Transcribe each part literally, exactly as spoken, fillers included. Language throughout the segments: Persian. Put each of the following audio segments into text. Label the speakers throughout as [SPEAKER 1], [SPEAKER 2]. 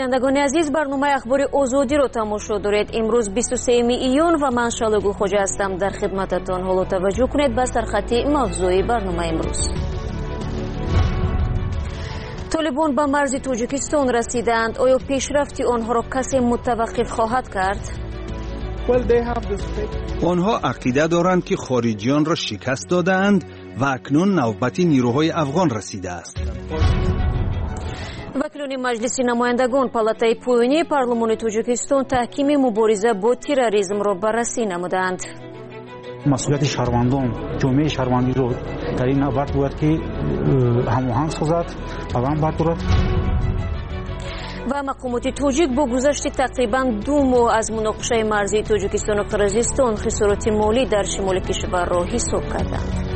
[SPEAKER 1] شنوندگان عزیز، برنامه اخبار آزادی رو تماشا دارید. امروز بیست و سوم ایون و من شالگو خوجا هستم در خدمتتان. حالا توجه کنید به سرخط موضوعی برنامه امروز. طالبان به مرز تاجیکستان رسیدند. آیا پیشرفت آنها را کسی متوقف خواهد کرد؟
[SPEAKER 2] آنها عقیده دارند که خارجیان را شکست دادند و اکنون نوبت نیروهای افغان رسیده است.
[SPEAKER 1] وکیلان مجلس نمایندگان پالاتای پایینی پارلمان تاجیکستان تحکیم مبارزه با تروریسم را بررسی نمودند.
[SPEAKER 3] مسئولیت شهروندان، جامعه شهروندی رو در این نبرد باید که هماهنگ سازد و هم بردارد.
[SPEAKER 1] و مقامات تاجیک با گذشت تقریبا دو ماه از مناقشه مرزی تاجیکستان و قرقیزستان خسارات مالی در شمال کشور را حساب کردند.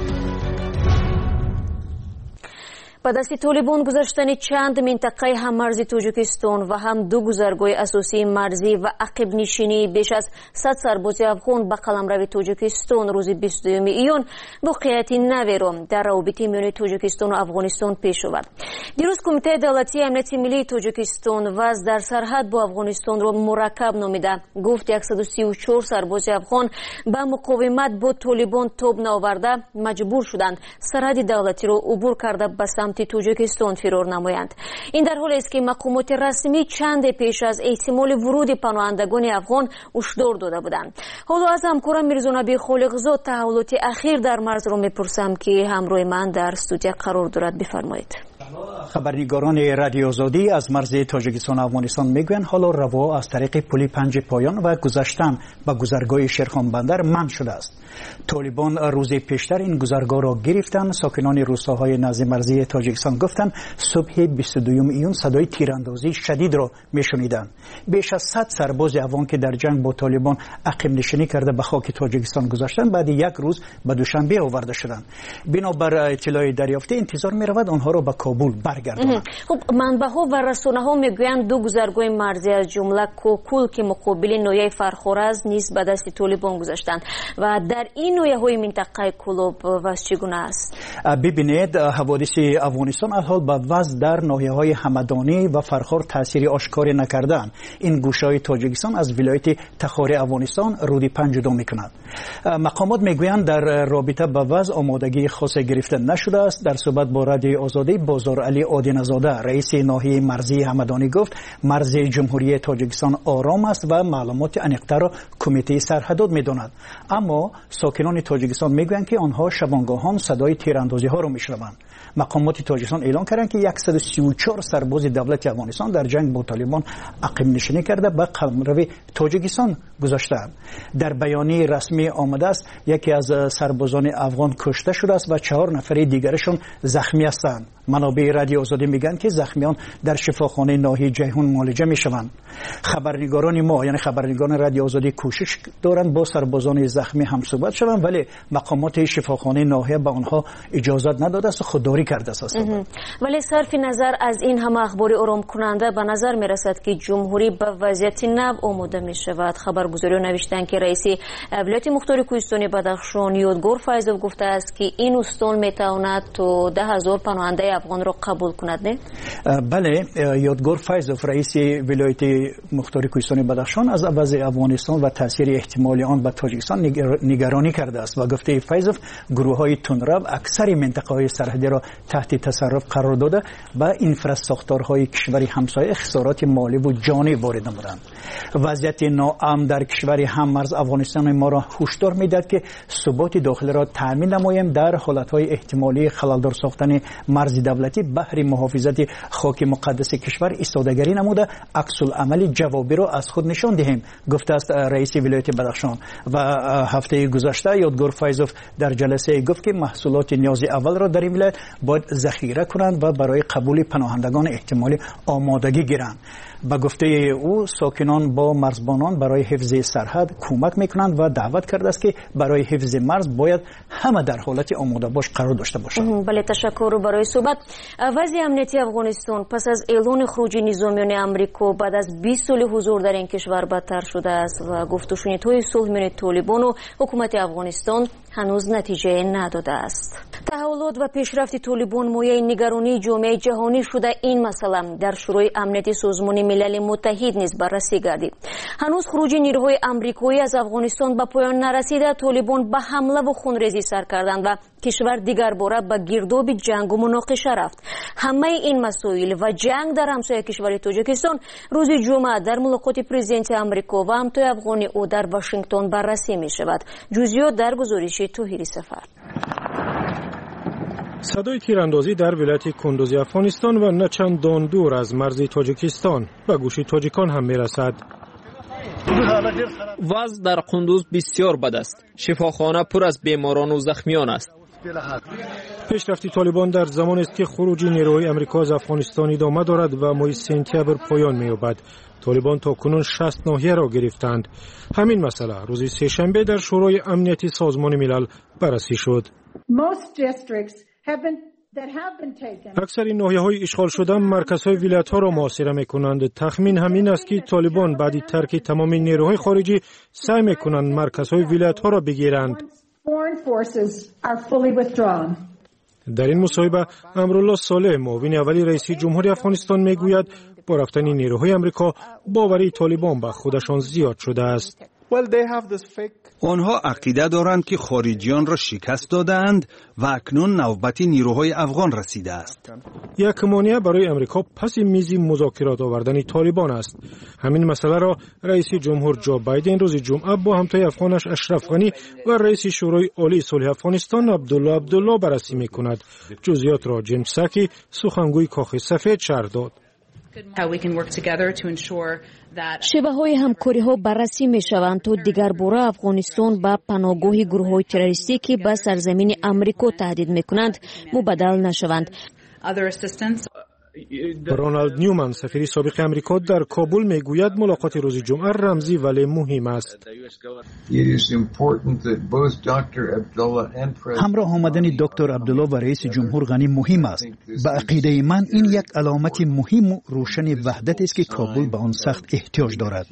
[SPEAKER 1] با دست طالبان گذاشتن چند منطقه هم مرزی تاجیکستان و هم دو گذرگاه اساسی مرزی و عقب نشینی بیش از صد سرباز افغان به قلمرو تاجیکستان روز بیست و دوم ایون واقعیت نوی را در روابط میان تاجیکستان و افغانستان پیش آورد. دیروز کمیته دولتی امنیت ملی تاجیکستان وضع در سرحد با افغانستان را مرکب نامیده گفت صد و سی و چهار سرباز افغان به مقاومت با طالبان تاب نآورده مجبور شدند سرحد دولتی را عبور کرده به سمت تاجیکستان فرار نمایند. این در حالی است که مقامات رسمی چند پیش از احتمال ورود پناهندگان افغان هشدار داده بودند. حالا از همکارم میرزا نبی خالقزاد تحولات اخیر در مرز را میپرسم که همراه من در استودیو قرار دارد. بفرمایید.
[SPEAKER 3] خبرنگاران رادیو آزادی از مرز تاجیکستان و افغانستان میگویند حالا روا از طریق پل پنج پایان و گذشتن به گذرگاه شیرخان بندر منع شده است. طالبان روز پیشتر این گذرگاه را گرفتند. ساکنان روستاهای نزد مرزی تاجیکستان گفتند صبح بیست و دوم ایون صدای تیراندازی شدید را میشنیدند. بیش از صد سرباز افغان که در جنگ با طالبان عقب نشینی کرده به خاک تاجیکستان گذاشتند بعد یک روز به دوشنبه آورده شدند. بنابر اطلاع دریافته انتظار می‌رود آنها را به کابل برگردانند.
[SPEAKER 1] خب منبع‌ها و رسانه‌ها میگویند دو گذرگاه مرزی از جمله کوکول که مقابل نویه فرخورز نیز به دست طالبان گذاشتند و در این نویه‌های منطقه کلوب وضع چگونه است؟
[SPEAKER 3] ببینید حوادث افغانستان الحال به وضع در ناحیه‌های همدانی و فرخار تاثیر آشکاری نکردند. این گوشه‌های تاجیکستان از ولایت تخار افغانستان رود پنج جدا می‌کند. مقامات میگویند در رابطه با وضع آمادگی خاصی گرفته نشده است. در صحبت با رادیو آزادی بازار علی آدین‌زاده رئیس ناحیه مرزی همدانی گفت مرز جمهوری تاجیکستان آرام است و معلومات انیق‌تر را کمیته سرحدات می‌داند. اما ساکنان تاجیکستان میگویند که آنها شبانگاهان صدای تیراندازی‌ها را میشنوند. مقامات تاجیکستان اعلام کردند که صد و سی و چهار سرباز دولت افغانستان در جنگ با طالبان عقب نشینی کرده به قلمرو تاجیکستان گذاشتند. در بیانیه رسمی آمده است یکی از سربازان افغان کشته شده است و چهار نفر دیگرشون زخمی هستند. منابع رادیو آزادی میگن که زخمیان در شفاخانه ناحیه جیهون معالجه میشوند. خبرنگاران ما یعنی خبرنگاران رادیو آزادی کوشش دارند با سربازان زخمی هم صحبت شوند ولی مقامات شفاخانه ناحیه به آنها اجازه نداده است و خودداری کرده است.
[SPEAKER 1] ولی صرف نظر از این همه اخبار آرام کننده به نظر میرسد که جمهوری به وضعیت نو آماده می شود. خبرگزاری نوشتند که رئیس ولایت مختار کوهستانی بدخشان یادگار فیضوف گفته است که این استان میتواند تا ده هزار پناهنده افغان را قبول کند. نه؟
[SPEAKER 3] بله، یادگار فیضوف رئیس ولایت مختار کوهستانی بدخشان از وضع افغانستان و تاثیر احتمالی آن به تاجیکستان نگرانی کرده است و گفته فیضوف گروه‌های تندرو اکثر منطقه‌های سرحدی را تحت تصرف قرار داده به انفراستراکچورهای کشور همسایه خسارات مالی و جانی وارد نمودند. وضعیت ناامن در کشور هممرز افغانستان ما را هشدار می‌دهد که ثبات داخلی را تامین نماییم در حالت‌های احتمالی خلل‌دار ساختن مرز دولتی بهر محافظت خاک مقدس کشور ایستادگی نموده عکس العمل جوابی را از خود نشان دهیم گفته است رئیس ولایت بدخشان. و هفته گذشته یادگار فیضوف در جلسه گفت که محصولات نیاز اول را در این ولایت باید ذخیره کنند و برای قبول پناهندگان احتمالی آمادگی گیرند. با گفته او ساکنان با مرزبانان برای حفظ سرحد کمک میکنند و دعوت کرده است که برای حفظ مرز باید همه در حالت آماده باش قرار داشته باشند.
[SPEAKER 1] بله، تشکر برای صحبت. وضع امنیتی افغانستان پس از اعلان خروج نظامیان امریکا بعد از بیست سال حضور در این کشور بدتر شده است و گفت و شنیدهای صلح میان طالبان و حکومت افغانستان هنوز نتیجه نداده است. تحولات و پیشرفت طالبان مایه نگرانی جامعه جهانی شده. این مسئله در شورای امنیتی سازمان ملل متحد نیز بررسی گردید. هنوز خروج نیروهای آمریکایی از افغانستان به پایان نرسیده. طالبان به حمله و خونریزی سر کردند و کشور دیگر باره به گرداب جنگ و مناقشه رفت. همه این مسائل و جنگ در همسایه کشور تاجیکستان روز جمعه در ملاقات پرزیدنت آمریکا و همتای افغان او در واشنگتن بررسی می شود. جزئیات در گزارش طاهری سفر.
[SPEAKER 4] صدای تیراندازی در ولایت کندوز افغانستان و نه چندان دور از مرز تاجیکستان به گوش تاجیکان هم می رسد.
[SPEAKER 5] وضع در کندوز بسیار بد است. شفاخانه پر از بیماران و زخمیان است.
[SPEAKER 4] پیشرفت طالبان در زمان است که خروج نیروهای آمریکا از افغانستان ادامه دارد و ماه سپتامبر پایان می‌یابد. طالبان تاکنون شصت ناحیه را گرفتند. همین مسئله روز سه‌شنبه در شورای امنیتی سازمان ملل بررسی شد. اکثر این ناحیه‌های اشغال شده مرکزهای ولایت‌ها را محاصره می‌کنند. تخمین همین است که طالبان بعد از ترک تمام نیروهای خارجی سعی می‌کنند مرکزهای ولایت‌ها را بگیرند. در این مصاحبه امرالله صالح معاون اولی رئیس جمهوری افغانستان میگوید با رفتن نیروهای آمریکا باوری طالبان به خودشان زیاد شده است.
[SPEAKER 2] آنها عقیده دارند که خارجیان را شکست دادند و اکنون نوبت نیروهای افغان رسیده است.
[SPEAKER 4] یک مانع برای امریکا پس میز مذاکرات آوردن طالبان است. همین مسئله را رئیس جمهور جو بایدن روز جمعه با همتای افغانش اشرف غنی و رئیس شورای عالی صلح افغانستان عبدالله عبدالله بررسی می‌کند. جزئیات را جیمز ساکی سخنگوی کاخ سفید شرح داد.
[SPEAKER 1] شبه های همکاری ها بررسی می شوند تا دیگر باره افغانستان به پناهگاه گروه های تروریستی که به سرزمین امریکا تهدید می کنند مبدل نشوند.
[SPEAKER 4] رونالد نیومن سفیر سابق امریکا در کابل میگوید ملاقات روز جمعه رمزی ولی مهم است.
[SPEAKER 3] همراه آمدن دکتر عبدالله و رئیس جمهور غنی مهم است. به عقیده من این یک علامت مهم و روشن وحدت است که کابل به آن سخت احتیاج دارد.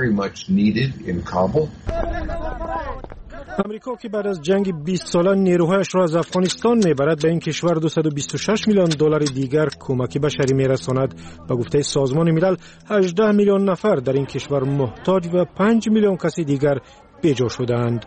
[SPEAKER 4] امریکا که بعد از جنگ بیست ساله نیروهایش را از افغانستان میبرد به این کشور دویست و بیست و شش میلیون دلار دیگر کمک بشری میرساند. به گفته سازمان ملل هجده میلیون نفر در این کشور محتاج و پنج میلیون کسی دیگر بی‌جا شدند.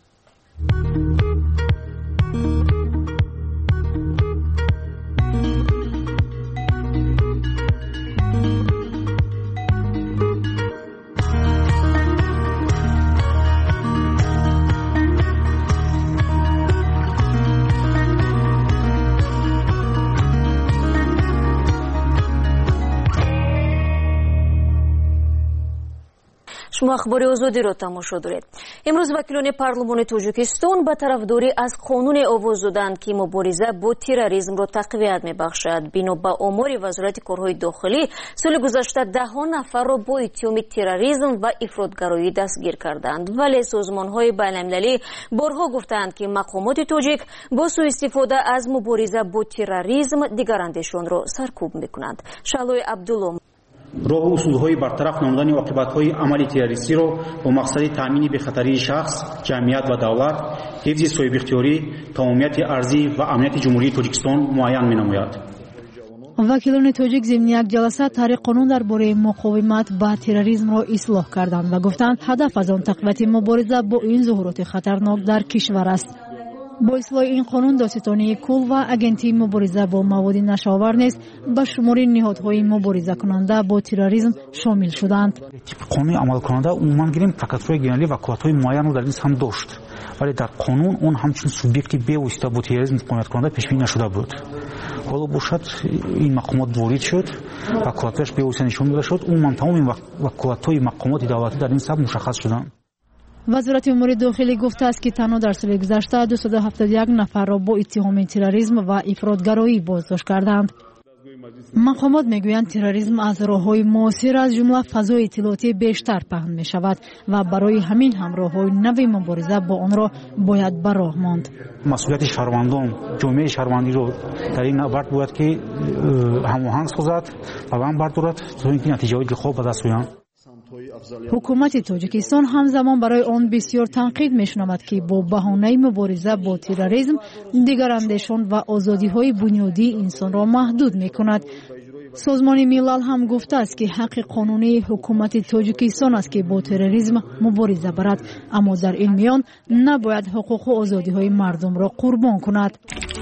[SPEAKER 1] شما اخبار آزادی را تماشا دارید. امروز وکیلان پارلمان تاجیکستان به طرفداری از قانون آواز دادند که مبارزه با تروریسم را تقویت می‌بخشد. بنا به آمار وزارت کارهای داخلی سال گذشته ده ها نفر را با اتهام تروریسم و افراطگرایی دستگیر کردند، ولی سازمان‌های بین‌المللی بارها گفتند که مقامات تاجیک با سوء استفاده از مبارزه با تروریسم دیگراندشان را سرکوب می‌کنند. شالوی عبدالله
[SPEAKER 6] راه و اصولهای برطرف نمودن عاقبت‌های عمل تروریستی را با مقصد تامین بخطری شخص، جمعیت و دولت، حفظ صاحب اختیاری، تمامیت ارضی و امنیت جمهوری تاجیکستان معین می‌نماید.
[SPEAKER 7] وکیلان تاجیک ضمن یک جلسه طرح قانون درباره مقاومت با تروریسم را اصلاح کردند و گفتند هدف از آن تقویت مبارزه با این ظاهرات خطرناک در کشور است. با اصلاح این قانون دادستانی کل و اگنتی مبارزه با مواد نشاور نیز به شمار نهادهای مبارزه کننده با تروریسم شامل شدند.
[SPEAKER 6] قانون عمل کننده عموما گیریم فقط گنالی وکالت‌های معین رو در این هم داشت، ولی در قانون اون همچنین سوبیکتی به واسطه با تروریسم مقاومت کننده پیش بینی نشده بود. حالا باشد این مقامات وارد شد، وکالتش به واسطه نشون داده شد، عموما تمام وکالت‌های مقامات دولتی در این سب مشخص شدند.
[SPEAKER 7] وزارت امور داخلی گفته است که تنها در سال گذشته دویست و هفتاد و یک نفر را با اتهام تروریسم و افراطگرایی بازداشت کردند. مقامات میگویند تروریسم از راه‌های معاصر از جمله فضای اطلاعاتی بیشتر پهن می شود و برای همین هم راه‌های نوی مبارزه با آن را باید به راه ماند.
[SPEAKER 6] مسئولیت شهروندان، جامعه شهروندی را در این نبرد باید که هماهنگ سازد و آن بردارد تا اینکه نتیجه‌های خوب به دست آید.
[SPEAKER 7] حکومت تاجیکستان همزمان برای آن بسیار تنقید می‌شنود که با بهانه مبارزه با تروریسم دیگر اندیشان و آزادی‌های بنیادی انسان را محدود می‌کند. سازمان ملل هم گفته است که حق قانونی حکومت تاجیکستان است که با تروریسم مبارزه برد، اما در این میان نباید حقوق و آزادی‌های مردم را قربان کند.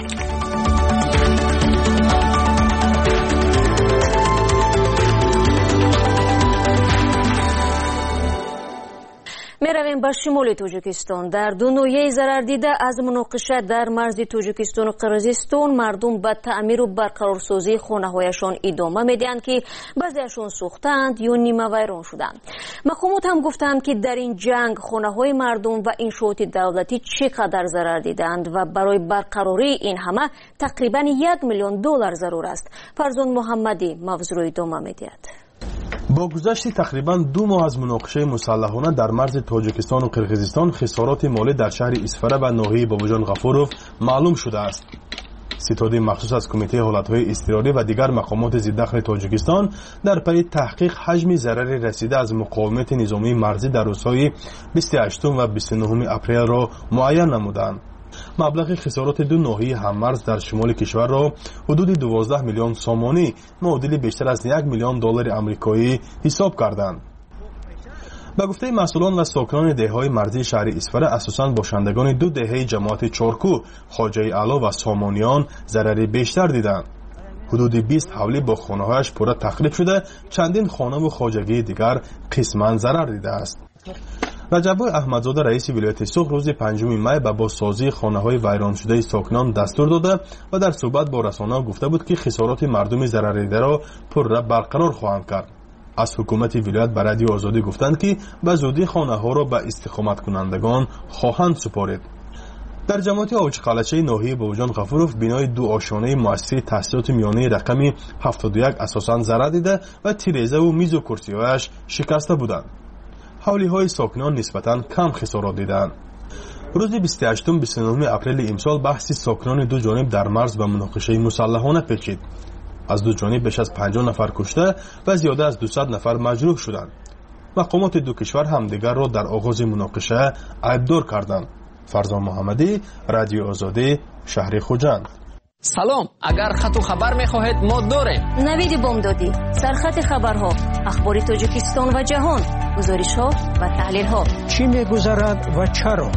[SPEAKER 1] میرویم به شمال تاجیکستان. در دو ناحیه ضرر دیده از مناقشه در مرز تاجیکستان و قرقیزستان مردم به تعمیر و برقرارسازی خانه‌هایشان ادامه میدهند که بعضیشان سوختند یا نیمه ویران شدند. مقامات هم گفتند که در این جنگ خانه‌های مردم و انشاءات دولتی چقدر ضرر دیدند و برای برقراری این همه تقریبا یک میلیون دلار ضرور است. فرزان محمدی موضوع را ادامه میدهد.
[SPEAKER 8] با گذشت تقریبا دو ماه از مناقشه مسلحانه در مرز تاجیکستان و قرقیزستان خسارات مالی در شهر اسفره و ناحیه باباجان غفوروف معلوم شده است. ستاد مخصوص از کمیته حالتهای اضطراری و دیگر مقامات ضددخل تاجیکستان در پی تحقیق حجم ضرر رسیده از مقاومت نظامی مرزی در روزهای بیست و هشتم و بیست و نهم اپریل را معین نمودند. مبلغ خسارات دو ناحیه هممرز در شمال کشور را حدود دوازده میلیون سامانی معادل بیشتر از یک میلیون دلار آمریکایی حساب کردند. به گفته مسئولان و ساکنان دهه‌های مرزی شهر اسفره، اساساً باشندگان دو دهه جماعت چارکو، خواجه اعلی و سامانیان ضرر بیشتر دیدند. حدود بیست حولی با خانه‌هایش پورا تخریب شده، چندین خانه و خواجگی دیگر قسماً ضرر دیده است. رجب احمدزاده رئیس ولایت سوخ روز پنجم می به بازسازی خانه‌های ویران شده ساکنان دستور داده و در صحبت با رسانه‌ها گفته بود که خسارات مردم ضرر دیده را پورا برقرار خواهند کرد. از حکومت ولایت به رادیو آزادی گفتند که به زودی خانه‌ها را به استقامت کنندگان خواهند سپارید. در جماعت اوج قلچه ناحیه باباجان غفوروف بنای دو آشیانه مؤسسه تحصیلات میانه رقم هفتاد و یک اساساً ضرر دیده و تیره‌زه و میز و کرسی‌هایش شکسته بودند. حولی های ساکنان نسبتاً کم خسارات دیدند. روز بیست و هشتم بیست و نهم اپریل امسال بحث ساکنان دو جانب در مرز به مناقشه مسلحانه پیچید. از دو جانب بیش از پنجاه نفر کشته و زیاده از دویست نفر مجروح شدند. مقامات دو کشور همدیگر را در آغاز مناقشه عیبدار کردند. فرزان محمدی، رادیو آزادی، شهر خوجند.
[SPEAKER 5] سلام، اگر خط و خبر میخواهید ما داریم.
[SPEAKER 1] نوید بامدادی، سرخط خبرها، اخبار تاجیکستان و جهان، گزارش‌ها و تحلیل‌ها.
[SPEAKER 9] چی می‌گذرد و چرا؟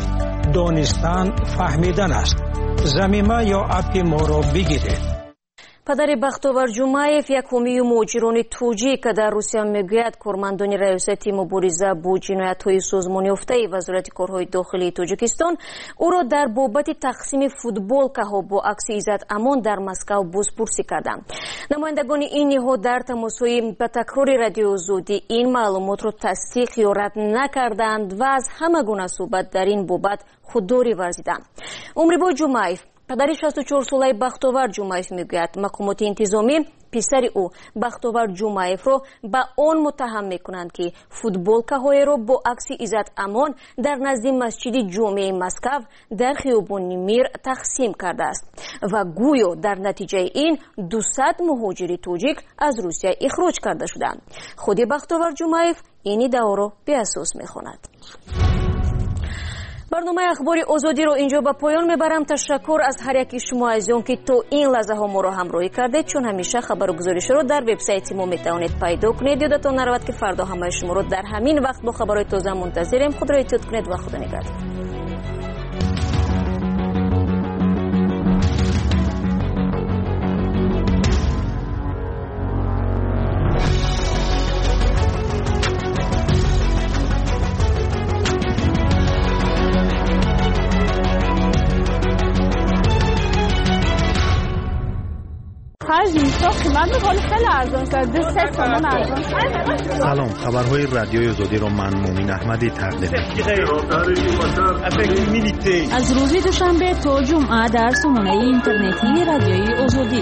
[SPEAKER 9] دانستن فهمیدن است. زمینه یا اپ ما را بگیرید.
[SPEAKER 1] پدر بختاور جمعیف یکمی مهاجران توجیک که در روسیه میگوید کارمندان ریاستی مبارزه با جنایت‌های سازمان یافته وزارت کارهای داخلی تاجیکستان او را در بابت تقسیم فوتبالکاها با عکس عزت امان در مسکو بازپرسی کردند. نمایندگان این نهاد در تماس‌های به تکرار رادیو آزادی این معلومات را تصدیق یا رد نکردند و از همه گونه صحبت در این بابت خودداری ورزیدند. عمربای جمعیف پدر شصت و چهار ساله بختاور جمعیف میگوید مقامات انتظامی پسر او بختاور جمعیف را به آن متهم میکنند که فوتبالکاهای را با عکس عزت امان در نزد مسجد جامع مسکو در خیابان میر تقسیم کرده است و گویا در نتیجه این دویست مهاجر توجیک از روسیه اخراج کرده شدند. خود بختاور جمعیف این ادعا را به اساس میخواند. برنامه اخبار آزادی رو اینجا به پایان میبرم. تشکر از هر یکی شما عزیزان که تو این لحظه ها ما رو همراهی کردید. چون همیشه خبر و گزارش رو در وبسایت ما میتونید پیدا کنید. یادتون نرود که فردا همه شما رو در همین وقت با خبرهای تازه منتظریم. خود را احتیاط کنید و خدا نگهدار.
[SPEAKER 10] سلام، خبرهای رادیوی آزادی را من مومن احمدی تقدیم می‌کنم.
[SPEAKER 7] از روز دوشنبه تا جمعه در سامانه اینترنتی رادیوی آزادی.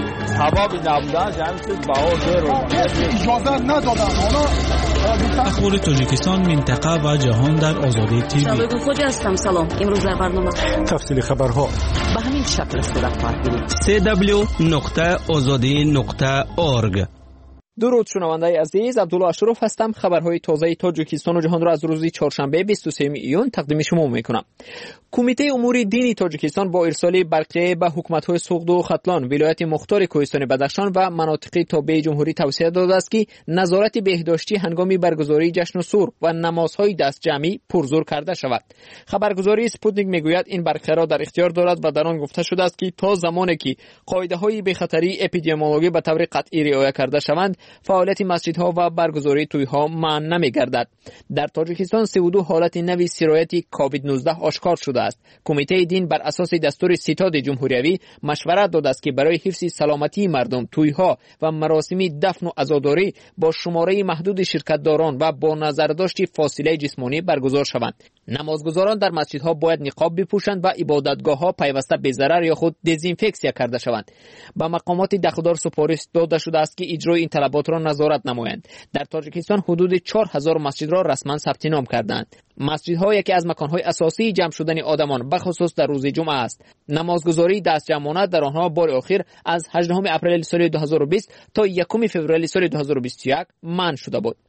[SPEAKER 11] اخبار تاجیکستان، منطقه و جهان در آزادی تیوی.
[SPEAKER 1] شبکه خوجا هستم. سلام. امروز در برنامه
[SPEAKER 11] تفصیل خبرها
[SPEAKER 12] به همین شکل است.
[SPEAKER 11] دبلیو دبلیو دبلیو نقطه آزادی نقطه اورگ
[SPEAKER 5] درود شنوندگان عزیز، عبدالله اشرف هستم. خبرهای تازه تاجیکستان و جهان را از روز چهارشنبه بیست و سوم ایون تقدیم شما میکنم. کمیته امور دینی تاجیکستان با ارسال برقیه به حکومت‌های سوغد و ختلان، ولایت مختار کوهستان بدخشان و مناطق تابع جمهوری توصیه داده است که نظارت بهداشتی هنگام برگزاری جشن و سور و نمازهای دست جمعی پرزور کرده شود. خبرگزاری سپوتنیک میگوید این برقیه را در اختیار دارد و در آن گفته شده است که تا زمانی که قاعده‌های بخطری اپیدمیولوژی به طور قطعی رعایت کرده شوند، فعالیت مسجدها و برگزاری توی‌ها ممنوع نمی‌گردد. در تاجیکستان سی و دو حالت نوی سرایت کووید نوزده آشکار شده است. کمیته دین بر اساس دستور ستاد جمهوریوی مشورت داده است که برای حفظ سلامتی مردم توی‌ها و مراسم دفن و عزاداری با شماره محدود شرکت‌داران و با نظرداشت فاصله جسمانی برگزار شوند. نمازگزاران در مسجدها باید نقاب بپوشند و عبادتگاه‌ها پیوسته به ضرر یا خود دزینفکسیا کرده شوند. با مقامات دخدار سپارش داده شده است که اجرای این طلبات را نظارت نمایند. در تاجیکستان حدود چهار هزار مسجد را رسما ثبت نام کردند. مسجدها یکی از مکان‌های اساسی جمع شدن آدمان به خصوص در روز جمعه است. نمازگزاری دست جمعانه در آنها بار اخیر از هجدهم اپریل سال دو هزار و بیست تا یکم فوریه سال دو هزار و بیست و یک منع شده بود.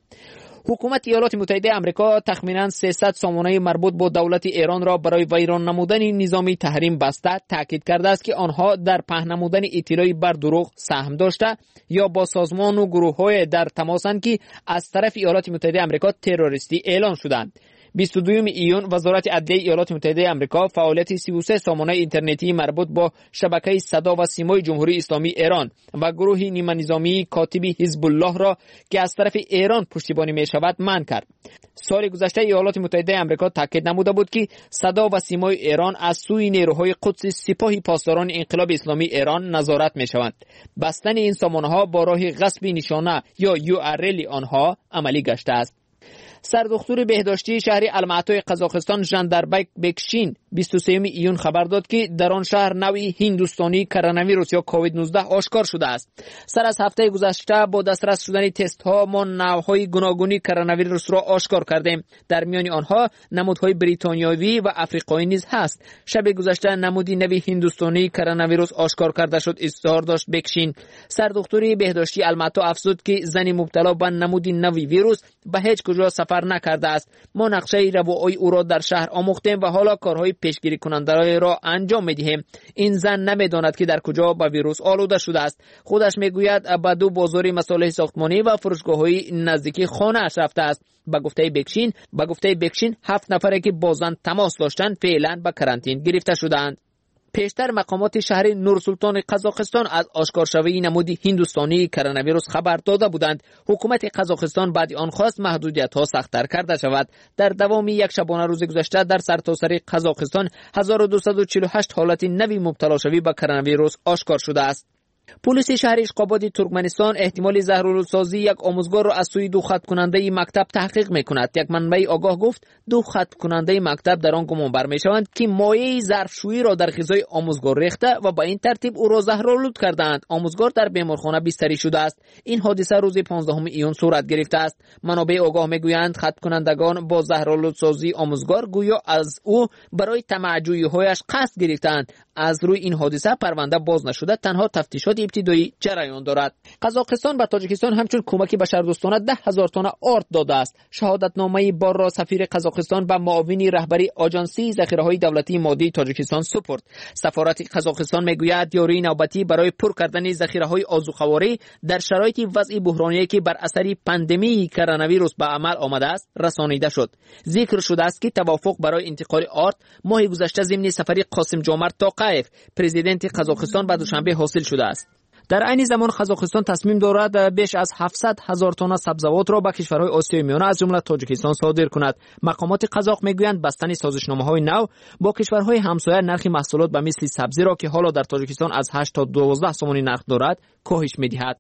[SPEAKER 5] حکومت ایالات متحده آمریکا تخمیناً سیصد سامانه مربوط با دولت ایران را برای ویران نمودن نظامی تحریم بسته، تاکید کرده است که آنها در پهن نمودن اطلاعی بر دروغ سهم داشته یا با سازمان و گروه‌های در تماسند که از طرف ایالات متحده آمریکا تروریستی اعلان شدند. بیست و دوم ایون وزارت عدلیه ایالات متحده آمریکا فعالیت سی و سه سامانه اینترنتی مربوط با شبکه صدا و سیمای جمهوری اسلامی ایران و گروه نیمه نظامی کاتب حزب الله را که از طرف ایران پشتیبانی می شود منع کرد. سال گذشته ایالات متحده آمریکا تاکید نموده بود که صدا و سیمای ایران از سوی نیروهای قدس سپاه پاسداران انقلاب اسلامی ایران نظارت می شوند. بستن این سامانه ها با راه غصب نشانه یا یو آر ال آنها عملی گشته است. سردختور بهداشتی شهر المعطای قزاقستان ژانداربک بکشین بیست و سوم ایون خبر داد که در آن شهر نوعی هندوستانی کرونا ویروس یا کووید نوزده آشکار شده است. سر از هفته گذشته با دسترس شدن تست ها ما نوع‌های گوناگونی کرونا ویروس را آشکار کردیم. در میان آنها نمودهای بریتانیایی و آفریقایی نیز هست. شب گذشته نمودی نوی هندوستانی کرونا ویروس آشکار کرده شد اظهار داشت بکشین. سردختور بهداشتی المعطا افزود که زن مبتلا به نمودی نوی ویروس به هیچ کجا سفر نکرده است. ما نقشه روایی او را در شهر آموختیم و حالا کارهای پیشگیری کننده را انجام می‌دهیم. این زن نمی‌داند که در کجا با ویروس آلوده شده است. خودش میگوید به دو بازار مصالح ساختمانی و فروشگاه‌های نزدیکی خانه‌اش رفته است. با گفته بکشین، با گفته بکشین هفت نفری که با زن تماس داشتند فعلا به کرانتین گرفته شدند. پیشتر مقامات شهر نورسلطان قزاقستان از آشکار شوی نمودی هندوستانی کرونا ویروس خبر داده بودند. حکومت قزاقستان بعد آن خواست محدودیت‌ها سخت‌تر کرده شود. در دوام یک شبانه روز گذشته در سرتاسر قزاقستان هزار و دویست و چهل و هشت حالت نوی مبتلا شوی به کرونا ویروس آشکار شده است. پلیس شهر اشقاباد ترکمنستان احتمال زهرآلودسازی یک آموزگار را از سوی دو خط کننده مکتب تحقیق میکند. یک منبع آگاه گفت دو خط کننده مکتب در آن گمان بر میشوند که مایع ظرفشویی را در غذای آموزگار ریخته و با این ترتیب او را زهرآلود کردند. آموزگار در بیمارخانه بستری شده است. این حادثه روز پانزدهم ایون صورت گرفته است. منابع آگاه میگویند خط کنندگان با زهرآلودسازی آموزگار گویا از او برای طمع‌جویی‌هایش قصد گرفتند. از روی این حادثه پرونده باز نشده، تنها تفتیشات ابتدایی جریان دارد. قزاقستان به تاجیکستان همچون کمک بشردوستانه ده هزار تن آرد داده است. شهادتنامه بار را سفیر قزاقستان به معاون رهبری آژانسی ذخیره‌های دولتی مادی تاجیکستان سپرد. سفارت قزاقستان میگوید یاری نوبتی برای پر کردن ذخیره‌های آذوقه‌واری در شرایط وضعی بحرانی که بر اثر پاندمی کرونا ویروس به عمل آمده است رسانیده شد. ذکر شده است که توافق برای انتقال آرد ماه گذشته ضمن سفری قاسم جامر توقیف پرزیدنت قزاقستان به دوشنبه حاصل شده است. در عین زمان قزاقستان تصمیم دارد بیش از هفتصد هزار تن سبزوات را به کشورهای آسیای میانه از جمله تاجیکستان صادر کند. مقامات قزاق میگویند بستن سازشنامه‌های نو با کشورهای همسایه نرخ محصولات به مثل سبزی را که حالا در تاجیکستان از هشت تا دوازده سومانی نرخ دارد کاهش می‌دهد.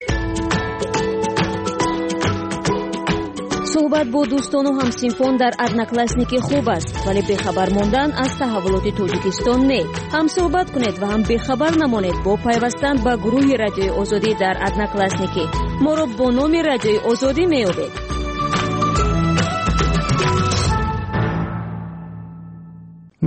[SPEAKER 1] صحبت با دوستان و همسینفان در ادناکلاسنیکی خوب است، ولی بخبر ماندن از تحولات تاجیکستان نه. هم صحبت کنید و هم بخبر نمانید با پیوستن به گروه رادیوی آزادی در ادناکلاسنیکی. ما را با نام رادیوی آزادی میابید.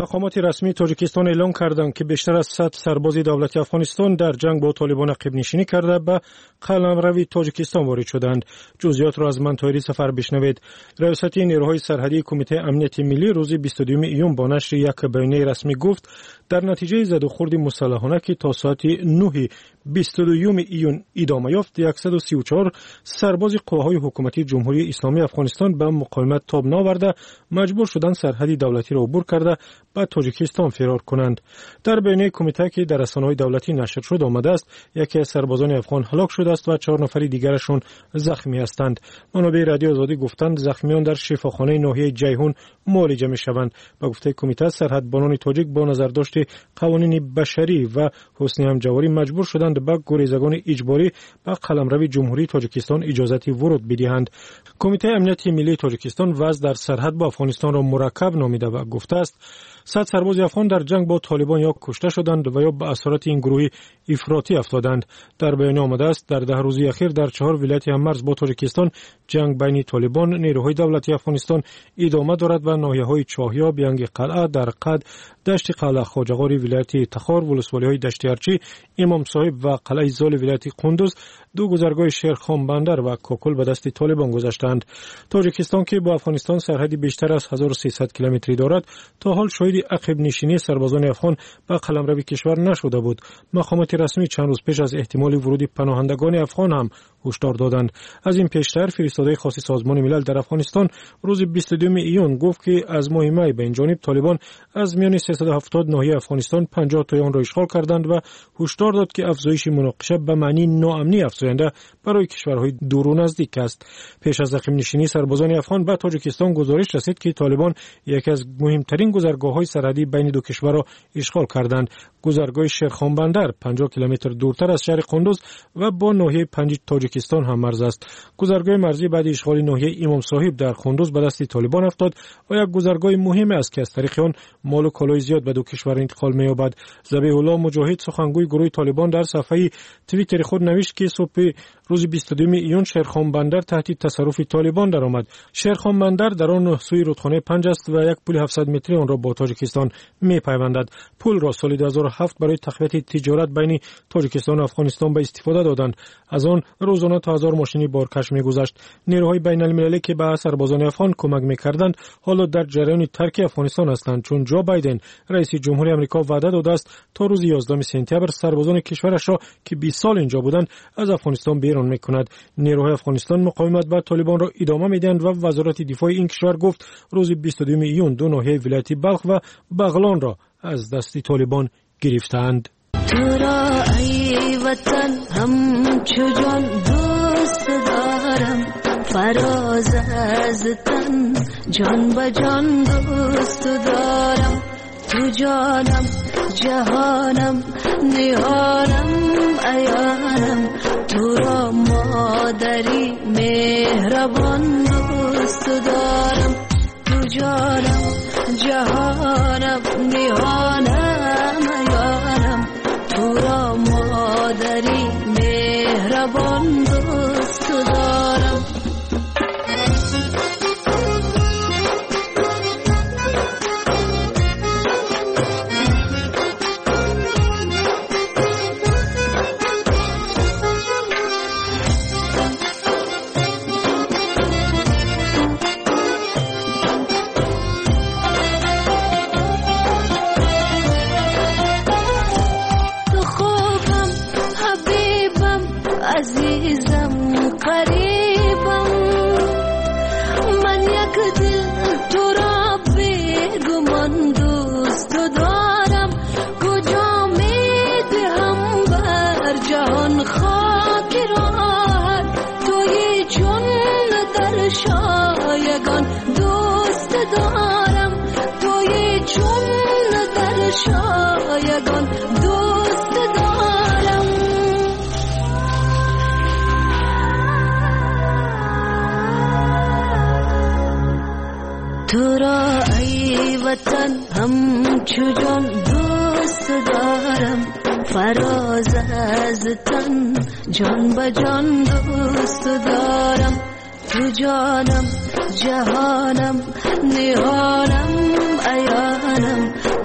[SPEAKER 4] مقامات رسمی تاجیکستان اعلام کردند که بیشتر از صد سرباز دولتی افغانستان در جنگ با طالبان عقب نشینی کرده به قلمروی تاجیکستان وارد شدند. جزئیات را از من طاهری سفر بشنوید. رئیس نیروهای سرحدی کمیته امنیت ملی روز بیست و دوم ایون با نشر یک بیانیه رسمی گفت در نتیجه زد و خورد مسلحانه که تا ساعت نه بیست و دوم ایون ادامه یافت، صد و سی و چهار سرباز قواهای حکومتی جمهوری اسلامی افغانستان به مقاومت تاب ناورده مجبور شدند سرحدی دولتی را عبور کرده به تاجیکستان فرار کنند. در بیانیه کمیته که در رسانه‌های دولتی نشر شد آمده است یکی از سربازان افغان هلاک شده است و چهار نفر دیگرشون زخمی هستند. منابع رادیو آزادی گفتند زخمیان در شفاخانه ناحیه جیهون معالجه می‌شوند. به گفته کمیته سرحدبانان تاجیک با نظرداشت قوانین بشری و حسن همجواری مجبور شدند به گریزگان اجباری به قلمرو جمهوری تاجیکستان اجازه ورود بدهند. کمیته امنیت ملی تاجیکستان وضع در سرحد با افغانستان را مرکب نامیده و گفته است صد سرباز افغان در جنگ با طالبان یا کشته شدند و یا به اثرات این گروه افراطی افتادند. در بیانیه آمده است در ده روز اخیر در چهار ولایت هممرز با تاجیکستان جنگ بین طالبان نیروهای دولتی افغانستان ادامه دارد و ناحیه‌های چاهیا، بیانگ قلعه، در قد، دشت قلعه خواجه‌غاری ولایت تخار، ولسوالی‌های دشت ارچی، امام صاحب و قلعه زال ولایت قندوز دو گذرگاه شیرخان بندر و کاکل به دست طالبان گذاشتند. تاجیکستان که با افغانستان سرحدی بیشتر از هزار و سیصد کیلومتری دارد تا حال شاهد عقب نشینی سربازان افغان به قلمرو کشور نشده بود. مقامات رسمی چند روز پیش از احتمال ورود پناهندگان افغان هم هشدار دادند. از این پیشتر فرستاده خاص سازمان ملل در افغانستان روز بیست و دوم ایون گفت که از ماه می به این جانب طالبان از میان سیصد و هفتاد ناحیه افغانستان پنجاه تا آن را اشغال کردند و هشدار داد که افزایش مناقشه به معنی ناامنی افزاینده برای کشورهای دور و نزدیک است. پیش از عقب نشینی سربازان افغان به تاجیکستان گزارش رسید که طالبان یکی از مهمترین گذرگاه‌های سرحدی بین دو کشور را اشغال کردند. گذرگاه شیرخان بندر پنجاه کیلومتر دورتر از شهر قندوز و با ناحیه پنج تاجیکستان هم مرز است. گذرگاه مرزی بعد اشغال ناحیه امام صاحب در قندوز به دست طالبان افتاد و یک گذرگاه مهم است که از طریق آن مال و کالای زیاد به دو کشور انتقال می‌یابد. ذبیح الله مجاهد سخنگوی گروه طالبان در صفحه توییتر خود نوشت که صبح روز بیست و دوم ایون شیرخان بندر تحت تصرف طالبان درآمد. شیرخان بندر در آن سوی رودخانه پنج است و یک پل هفتصد متری آن را با تاجیکستان می‌پیوندد. پل را سال دو هزار و هفت برای تقویت تجارت بین تاجیکستان و افغانستان به استفاده دادند. از آن روزانه تا هزار ماشینی بارکش می‌گذشت. نیروهای بین‌المللی که به سربازان افغان کمک می‌کردند حالا در جریان ترک افغانستان هستند، چون جو بایدن رئیس جمهوری آمریکا وعده داده است تا روز یازدهم سپتامبر سربازان کشورش را که بیست سال اینجا بودند از افغانستان بیرون می‌کند. نیروهای افغانستان مقاومت با طالبان را ادامه می‌دهند و وزارت دفاع این کشور گفت روز بیست و دوم ایون دو ناحیه ولایت بلخ و بغلان را از دست طالبان گرفتند.
[SPEAKER 12] تو را ای وطن همچو جان دوست دارم، فراز از تن جان به جان دوست دارم. تو جانم جهانم نهانم ایانم، تو را مادری مهربان دوست دارم. تو جانم جهانم نهانم ایانم، تو را مادری مهربان دوست دارم. شایگان دوست دارم، توی چون در شایگان دوست دارم. تو را ای وطن همچو جان دوست دارم، فراز از تن جان به جان دوست دارم. تو جانم جهانم نهانم ایانم،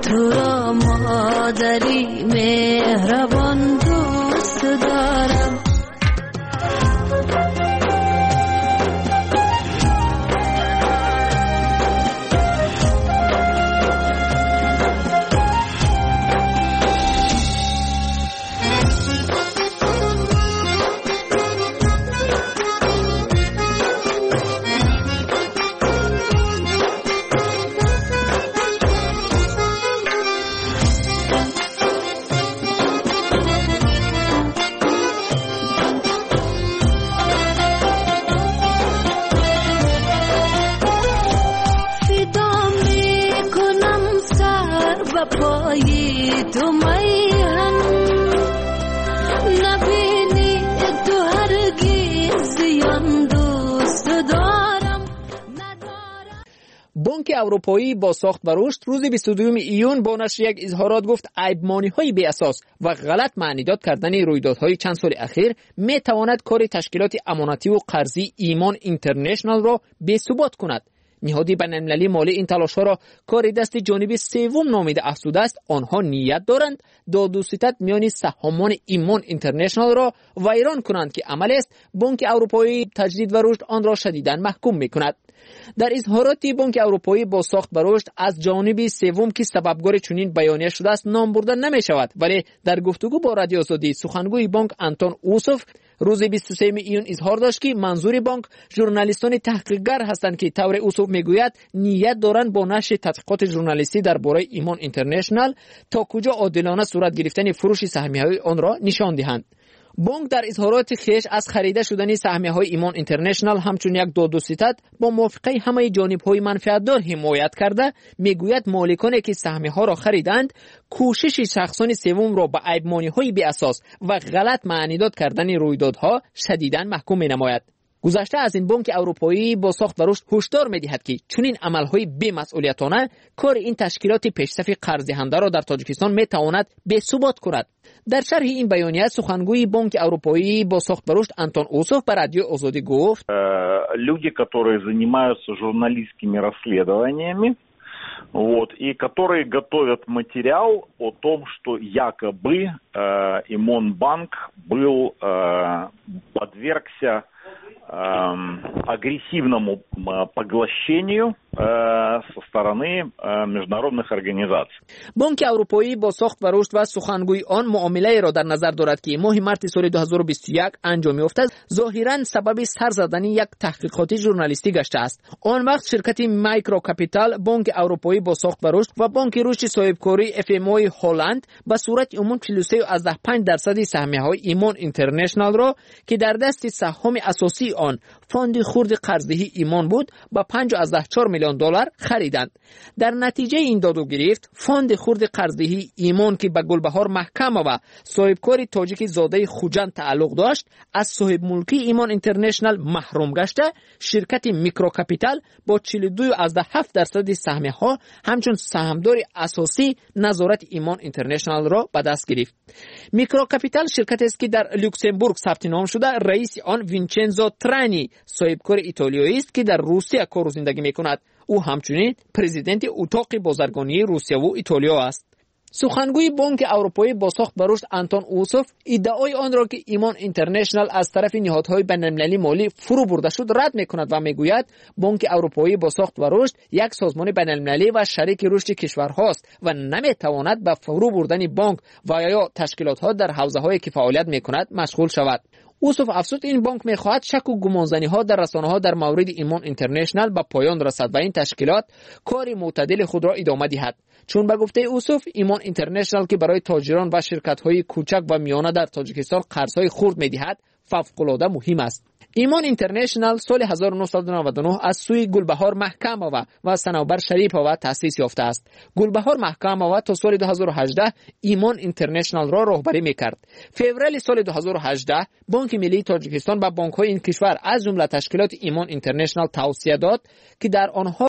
[SPEAKER 12] پای تو میهن نبینی تو هرگز زیان دوست دارم.
[SPEAKER 5] بانک اروپایی با ساخت و رشد روز بیست و دوم ایون با نشر یک اظهارات گفت عیب‌مانی‌های بی اساس و غلط معنیداد کردن رویدادهای چند سال اخیر می تواند کار تشکیلات امانتی و قرضی ایمان اینترنشنال را بی‌ثبات کند. نهاد بین‌المللی مالی این تلاش‌ها را کار دست جانب سوم نامیده افزوده است. آنها نیت دارند داد و ستد میان سهامان ایمان اینترنشنال را ویران کنند که عمل است بانک اروپایی تجدید و رشد آن را شدیداً محکوم می‌کند. در اظهاراتی بانک اروپایی با ساخت و رشد از جانب سوم که سببگار چنین بیانیه شده است نام برده نمی شود، ولی در گفتگو با رادیو آزادی سخنگوی بانک آنتون اوسوف روز بیست و سوم ایون اظهار داشت که منظور بانک ژورنالیستان تحقیقگر هستند که طور اوسوف میگوید نیت دارند با نشر تحقیقات ژورنالیستی درباره ایمان اینترنشنال تا کجا عادلانه صورت گرفتن فروش سهمیه‌های آن را نشان دهند. بانک در اظهارات خیش از خریده شدن سهمیه‌های ایمان اینترنشنال همچون یک داد و ستد با موافقه همه جانب‌های منفعتدار حمایت کرده میگوید مالکانی که سهمیه‌ها را خریدند کوشش شخصان سوم را به عیب‌مانی‌های بی اساس و غلط معنیداد کردن رویدادها شدیداً محکوم می‌نماید. گذشته از این بانک اروپایی با ساخت و رشد هشدار می‌دهد که چنین عمل‌های بی‌مسئولیتانه کار این تشکیلات پیشرفت قرض‌دهنده را در تاجیکستان می‌تواند بی‌ثبات کند. در شرح این بیانیه سخنگوی بانک اروپایی با ساخت و رشد آنتون اوسوف به رادیو آزادی گفت
[SPEAKER 13] люди, которые занимаются журналистскими расследованиями, вот, и которые готовят материал о том, что якобы э, Имонбанк был э, подвергся агрессивному поглощению со стороны международных организаций.
[SPEAKER 5] بانک اروپایی با ساخت و رشد و سخنگوی آن معامله را در نظر دارد که ماه مارس سال دو هزار و بیست و یک انجام یافته ظاهرا سبب سر زدن یک تحقیقاتی ژورنالیستی گشته است. آن وقت شرکت مایکرو کپیتال بانک اروپایی با ساخت و رشد و بانک رشد صاحبکاری اف ام او هلند به صورت عمومی چهل و سه و پنج درصد سهمیه‌های ایمان اینترنشنال را که در دست سهام اساسی آن فاند خرد قرضدهی ایمان بود با پنج و چهار میلیون دلار خریدند. در نتیجه این داد و گرفت فاند خرد قرضدهی ایمان که به گلبهار محکمه و صاحبکار تاجیک زاده خوجند تعلق داشت از صاحب ملکی ایمان اینترنشنال محروم گشته شرکت میکرو کپیتال با چهل و دو و هفت درصد سهمیه ها همچون سهامدار اساسی نظارت ایمان اینترنشنال را به دست گرفت. میکرو کپیتال شرکت است که در لوکزامبورگ ثبت نام شده. رئیس آن وینچنزو ترانی صاحبکار ایتالیایی است که در روسیه کار و زندگی میکند. او همچنین پرزیدنت اتاق بازرگانی روسیه و ایتالیا است. سخنگوی بانک اروپایی با ساخت و رشد آنتون اوسوف ادعای آن را که ایمان اینترنشنال از طرف نهادهای بین‌المللی مالی فرو برده شد رد میکند و میگوید بانک اروپایی با ساخت و رشد یک سازمان بین‌المللی و شریک رشد کشورهاست و نمیتواند به فرو بردن بانک و یا تشکیلات‌ها در حوزه‌هایی که فعالیت میکند مشغول شود. اوسوف افزود این بانک میخواهد شک و گمانزنی‌ها در رسانه‌ها در مورد ایمان اینترنشنال به پایان رسد و این تشکیلات کار معتدل خود را ادامه دهد. چون به گفته اوسوف ایمان اینترنشنال که برای تاجران و شرکت‌های کوچک و میانه در تاجیکستان قرض‌های خرد می‌دهد فوق‌العاده مهم است. ایمان اینترنشنال سال هزار و نهصد و نود و نه از سوی گلبهار محکمه و صنوبر شریفه تأسیس یافته است. گلبهار محکمه تا سال دو هزار و هجده ایمان اینترنشنال را راهبری می‌کرد. فوریه سال دو هزار و هجده بانک ملی تاجیکستان به بانک‌های این کشور از جمله تشکیلات ایمان اینترنشنال توصیه داد که در آنها